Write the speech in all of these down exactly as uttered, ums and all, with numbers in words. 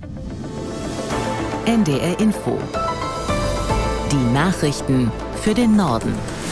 N D R Info. Die Nachrichten für den Norden.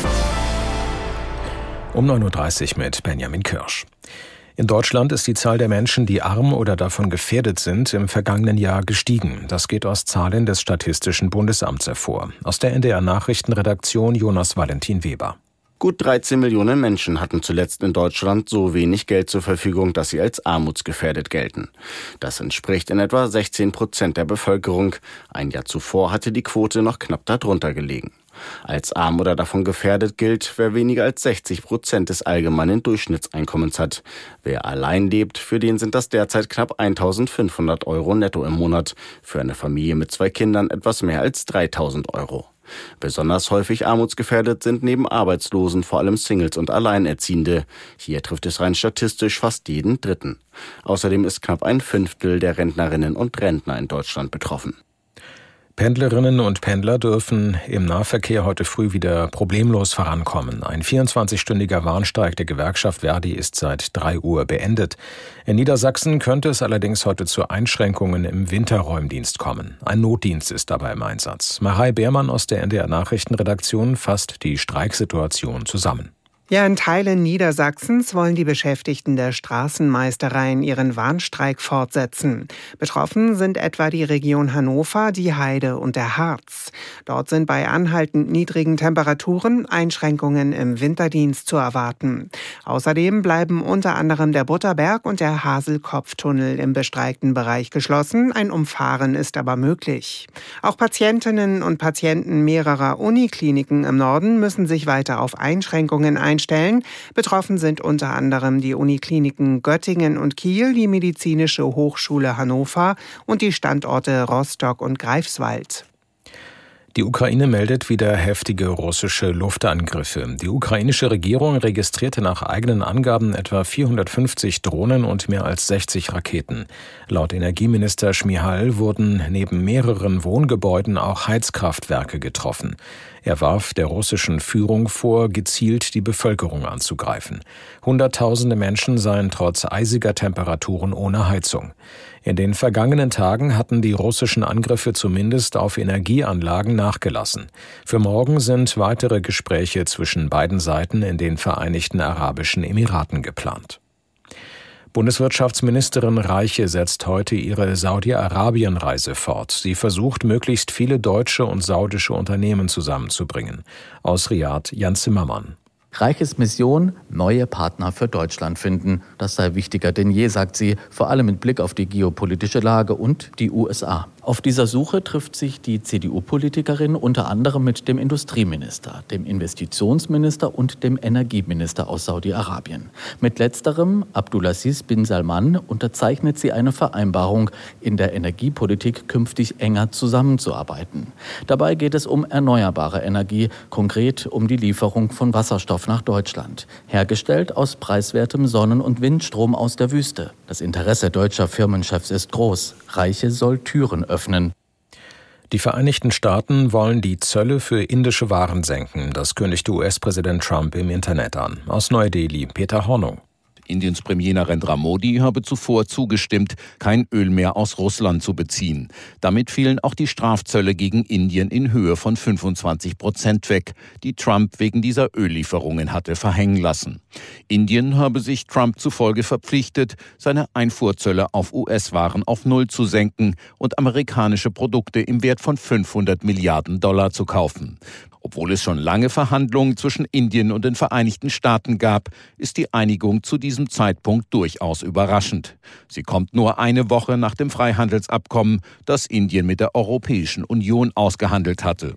Um neun Uhr dreißig mit Benjamin Kirsch. In Deutschland ist die Zahl der Menschen, die arm oder davon gefährdet sind, im vergangenen Jahr gestiegen. Das geht aus Zahlen des Statistischen Bundesamts hervor. Aus der N D R-Nachrichtenredaktion Jonas Valentin Weber. Gut dreizehn Millionen Menschen hatten zuletzt in Deutschland so wenig Geld zur Verfügung, dass sie als armutsgefährdet gelten. Das entspricht in etwa sechzehn Prozent der Bevölkerung. Ein Jahr zuvor hatte die Quote noch knapp darunter gelegen. Als arm oder davon gefährdet gilt, wer weniger als sechzig Prozent des allgemeinen Durchschnittseinkommens hat. Wer allein lebt, für den sind das derzeit knapp eintausendfünfhundert Euro netto im Monat. Für eine Familie mit zwei Kindern etwas mehr als dreitausend Euro. Besonders häufig armutsgefährdet sind neben Arbeitslosen vor allem Singles und Alleinerziehende. Hier trifft es rein statistisch fast jeden Dritten. Außerdem ist knapp ein Fünftel der Rentnerinnen und Rentner in Deutschland betroffen. Pendlerinnen und Pendler dürfen im Nahverkehr heute früh wieder problemlos vorankommen. Ein vierundzwanzigstündiger Warnstreik der Gewerkschaft Verdi ist seit drei Uhr beendet. In Niedersachsen könnte es allerdings heute zu Einschränkungen im Winterräumdienst kommen. Ein Notdienst ist dabei im Einsatz. Marei Beermann aus der N D R-Nachrichtenredaktion fasst die Streiksituation zusammen. Ja, in Teilen Niedersachsens wollen die Beschäftigten der Straßenmeistereien ihren Warnstreik fortsetzen. Betroffen sind etwa die Region Hannover, die Heide und der Harz. Dort sind bei anhaltend niedrigen Temperaturen Einschränkungen im Winterdienst zu erwarten. Außerdem bleiben unter anderem der Butterberg und der Haselkopftunnel im bestreikten Bereich geschlossen. Ein Umfahren ist aber möglich. Auch Patientinnen und Patienten mehrerer Unikliniken im Norden müssen sich weiter auf Einschränkungen einstellen. Stellen. Betroffen sind unter anderem die Unikliniken Göttingen und Kiel, die Medizinische Hochschule Hannover und die Standorte Rostock und Greifswald. Die Ukraine meldet wieder heftige russische Luftangriffe. Die ukrainische Regierung registrierte nach eigenen Angaben etwa vierhundertfünfzig Drohnen und mehr als sechzig Raketen. Laut Energieminister Schmihal wurden neben mehreren Wohngebäuden auch Heizkraftwerke getroffen. Er warf der russischen Führung vor, gezielt die Bevölkerung anzugreifen. Hunderttausende Menschen seien trotz eisiger Temperaturen ohne Heizung. In den vergangenen Tagen hatten die russischen Angriffe zumindest auf Energieanlagen nachgelassen. Für morgen sind weitere Gespräche zwischen beiden Seiten in den Vereinigten Arabischen Emiraten geplant. Bundeswirtschaftsministerin Reiche setzt heute ihre Saudi-Arabien-Reise fort. Sie versucht, möglichst viele deutsche und saudische Unternehmen zusammenzubringen. Aus Riyadh Jan Zimmermann. Reiches Mission, neue Partner für Deutschland finden. Das sei wichtiger denn je, sagt sie, vor allem mit Blick auf die geopolitische Lage und die U S A. Auf dieser Suche trifft sich die C D U-Politikerin unter anderem mit dem Industrieminister, dem Investitionsminister und dem Energieminister aus Saudi-Arabien. Mit letzterem, Abdulaziz bin Salman, unterzeichnet sie eine Vereinbarung, in der Energiepolitik künftig enger zusammenzuarbeiten. Dabei geht es um erneuerbare Energie, konkret um die Lieferung von Wasserstoff nach Deutschland, hergestellt aus preiswertem Sonnen- und Windstrom aus der Wüste. Das Interesse deutscher Firmenchefs ist groß. Reiche soll Türen öffnen. Die Vereinigten Staaten wollen die Zölle für indische Waren senken. Das kündigte U S-Präsident Trump im Internet an. Aus Neu-Delhi, Peter Hornung. Indiens Premier Narendra Modi habe zuvor zugestimmt, kein Öl mehr aus Russland zu beziehen. Damit fielen auch die Strafzölle gegen Indien in Höhe von fünfundzwanzig Prozent weg, die Trump wegen dieser Öllieferungen hatte verhängen lassen. Indien habe sich Trump zufolge verpflichtet, seine Einfuhrzölle auf U S-Waren auf Null zu senken und amerikanische Produkte im Wert von fünfhundert Milliarden Dollar zu kaufen. Obwohl es schon lange Verhandlungen zwischen Indien und den Vereinigten Staaten gab, ist die Einigung zu diesem Zeitpunkt durchaus überraschend. Sie kommt nur eine Woche nach dem Freihandelsabkommen, das Indien mit der Europäischen Union ausgehandelt hatte.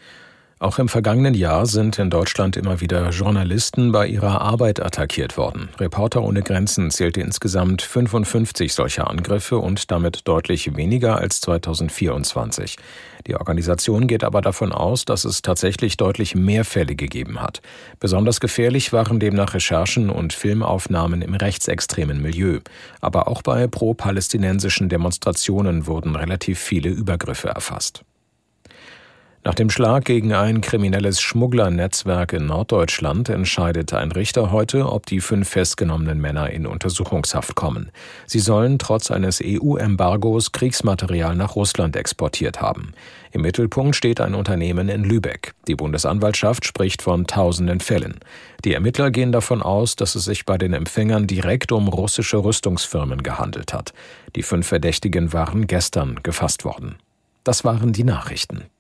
Auch im vergangenen Jahr sind in Deutschland immer wieder Journalisten bei ihrer Arbeit attackiert worden. Reporter ohne Grenzen zählte insgesamt fünfundfünfzig solcher Angriffe und damit deutlich weniger als zweitausendvierundzwanzig. Die Organisation geht aber davon aus, dass es tatsächlich deutlich mehr Fälle gegeben hat. Besonders gefährlich waren demnach Recherchen und Filmaufnahmen im rechtsextremen Milieu. Aber auch bei pro-palästinensischen Demonstrationen wurden relativ viele Übergriffe erfasst. Nach dem Schlag gegen ein kriminelles Schmugglernetzwerk in Norddeutschland entscheidet ein Richter heute, ob die fünf festgenommenen Männer in Untersuchungshaft kommen. Sie sollen trotz eines E U-Embargos Kriegsmaterial nach Russland exportiert haben. Im Mittelpunkt steht ein Unternehmen in Lübeck. Die Bundesanwaltschaft spricht von tausenden Fällen. Die Ermittler gehen davon aus, dass es sich bei den Empfängern direkt um russische Rüstungsfirmen gehandelt hat. Die fünf Verdächtigen waren gestern gefasst worden. Das waren die Nachrichten.